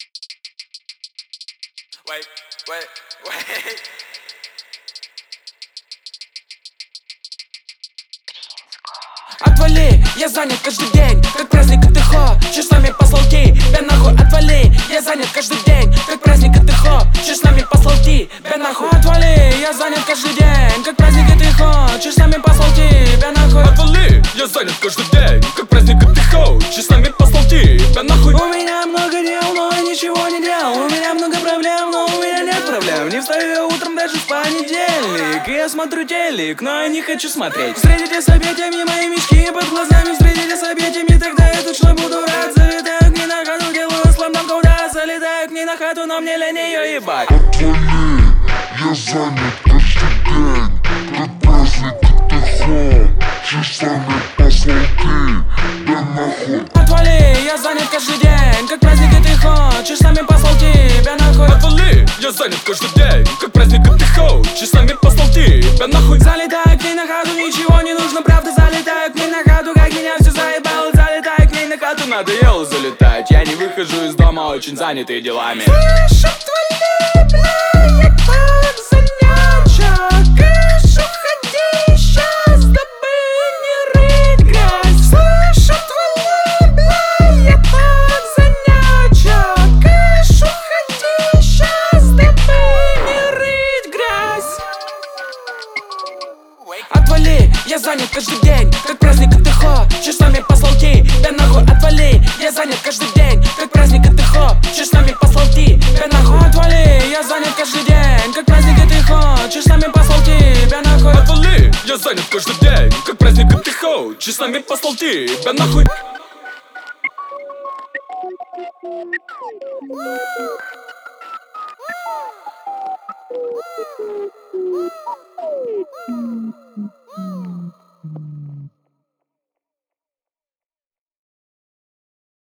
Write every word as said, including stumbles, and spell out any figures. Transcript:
Wait, wait, wait. Отвали, я занят каждый день, как праздник КТХ. Че с нами послал ты, бля нахуй, отвали. Я занят каждый день, как праздник КТХ. Че с нами послал ты, бля нахуй, отвали. Я занят каждый день, как праздник КТХ. Че с нами послал ты, бля нахуй. Отвали, я занят каждый день, как праздник КТХ. Че с нами послал ты, бля нахуй. У меня много дел, но я ничего не делал. У меня много проблем, но у меня нет проблем. Не встаю я утром даже в понедельник. И я смотрю телек, но я не хочу смотреть. Встретите с объятиями мои мечки под глазами. Встретите с объятиями, тогда я точно буду рад. Залетаю к ней на хату, делаю слам там куда. Залетаю к ней на хату, но мне лень ее ебать. Отвали, я занят каждый день, как праздник КТХ. Часами послал ты, да нахуй. Отвали, я занят каждый день, как праздник КТХ. Че с нами послал тебя нахуй. Отвали, я занят каждый день, как праздник КТХ. Че с нами послал тебя нахуй. Залетаю к ней на хату, ничего не нужно, правда. Залетаю к ней на хату, как меня все заебало. Залетаю к ней на хату, Надоело залетать, я не выхожу из дома, очень занятый делами. Слышь, отвали, бля, я так занят. Кэш, уходи, щас с тобой не рыть грязь. Слышь, отвали, бля, я так занят. Кэш, уходи, щас с тобой не рыть грязь. Отвали, я занят каждый день, как праздник КТХ. Че с нами послал ты, да нахуй, отвали. Я занят каждый день, как праздник КТХ. Че с нами послал ты, да нахуй, отвали. Я занят каждый день, как праздник КТХ. Че с нами послал ты, да нахуй. Отвали, я занят каждый день, как праздник КТХ. Че с нами послал тебя нахуй. Woo!